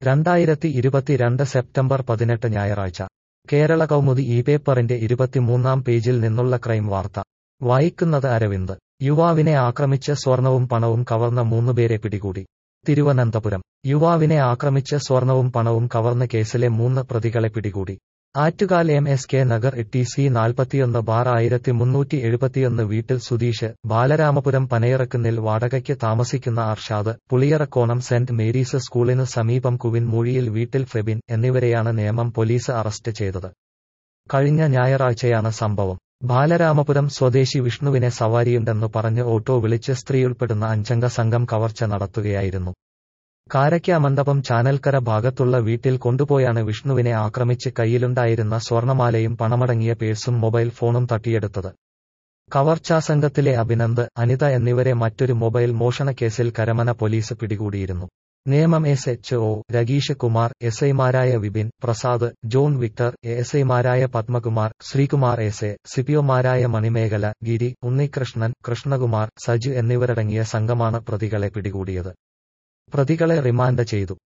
2022 September 18 ഞായറാഴ്ച കേരള കൗമുദി ഈ പേപ്പറിന്റെ 23-ാം പേജിൽ നിന്നുള്ള ക്രൈം വാർത്ത വായിക്കുന്നത് അരവിന്ദ്. യുവാവിനെ ആക്രമിച്ച് സ്വർണവും പണവും കവർന്ന 3 പേരെ പിടികൂടി. തിരുവനന്തപുരം യുവാവിനെ ആക്രമിച്ച് സ്വർണവും പണവും കവർന്ന കേസിലെ 3 പ്രതികളെ പിടികൂടി. ആറ്റുകാൽ MSK നഗർ TC 41/1371 വീട്ടിൽ സുധീഷ്, ബാലരാമപുരം പനയിറക്കുന്നിൽ വാടകയ്ക്ക് താമസിക്കുന്ന അർഷാദ്, പുളിയറക്കോണം സെന്റ് മേരീസ് സ്കൂളിന് സമീപം കുവിൻ മൂഴിയിൽ വീട്ടിൽ ഫെബിൻ എന്നിവരെയാണ് നേമം പോലീസ് അറസ്റ്റ് ചെയ്തത്. കഴിഞ്ഞ ഞായറാഴ്ചയാണ് സംഭവം. ബാലരാമപുരം സ്വദേശി വിഷ്ണുവിനെ സവാരിയുണ്ടെന്നു പറഞ്ഞ് ഓട്ടോ വിളിച്ച് സ്ത്രീയുൾപ്പെടുന്ന 5-അംഗ സംഘം കവർച്ച നടത്തുകയായിരുന്നു. കാരയ്ക്കാമണ്ഡപം ചാനൽക്കര ഭാഗത്തുള്ള വീട്ടിൽ കൊണ്ടുപോയാണ് വിഷ്ണുവിനെ ആക്രമിച്ച് കയ്യിലുണ്ടായിരുന്ന സ്വർണമാലയും പണമടങ്ങിയ പേഴ്സും മൊബൈൽ ഫോണും തട്ടിയെടുത്തത്. കവർച്ചാസംഘത്തിലെ അഭിനന്ദ്, അനിത എന്നിവരെ മറ്റൊരു മൊബൈൽ മോഷണക്കേസിൽ കരമന പോലീസ് പിടികൂടിയിരുന്നു. നേമം SHO രഗീഷ് കുമാർ, SIമാരായ വിപിൻ, പ്രസാദ്, ജോൺ വിക്ടർ, ASIമാരായ പത്മകുമാർ, ശ്രീകുമാർ SA, CPOമാരായ മണിമേഖല, ഗിരി, ഉണ്ണികൃഷ്ണൻ, കൃഷ്ണകുമാർ, സജു എന്നിവരടങ്ങിയ സംഘമാണ് പ്രതികളെ പിടികൂടിയത്. പ്രതികളെ റിമാൻഡ് ചെയ്തു.